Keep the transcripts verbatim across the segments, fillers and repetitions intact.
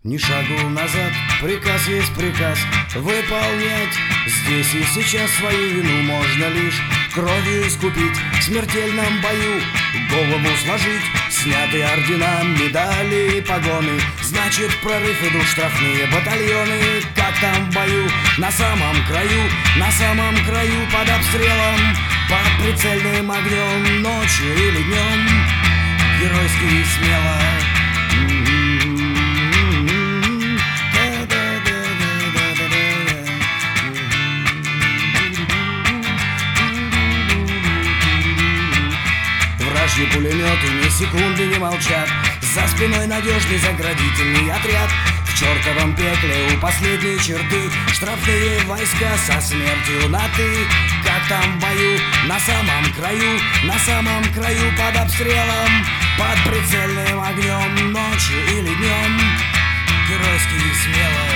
Ни шагу назад, приказ есть приказ выполнять. Здесь и сейчас свою вину можно лишь кровью искупить. В смертельном бою голову сложить, снятые ордена, медали и погоны. Значит, прорыв идут штрафные батальоны. Как там в бою, на самом краю, на самом краю, под обстрелом, под прицельным огнем, ночью или днем, геройски и смело. Вражьи пулеметы ни секунды не молчат. За спиной надежный заградительный отряд. В чертовом пекле у последней черты штрафные войска со смертью на «ты». Как там в бою, на самом краю, на самом краю, под обстрелом, под прицельным огнем, ночью или днем, геройски и смело.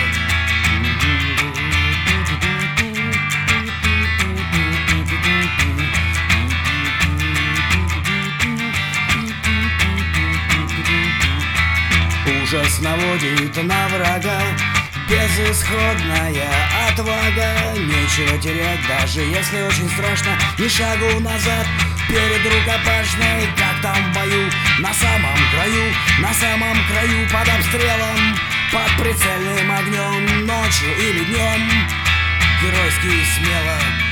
Ужас наводит на врага, безысходная отвага. Нечего терять, даже если очень страшно. Ни шагу назад, перед рукопашной. Как там в бою, на самом краю, на самом краю, под обстрелом, под прицельным огнем, ночью или днем, геройски и смело.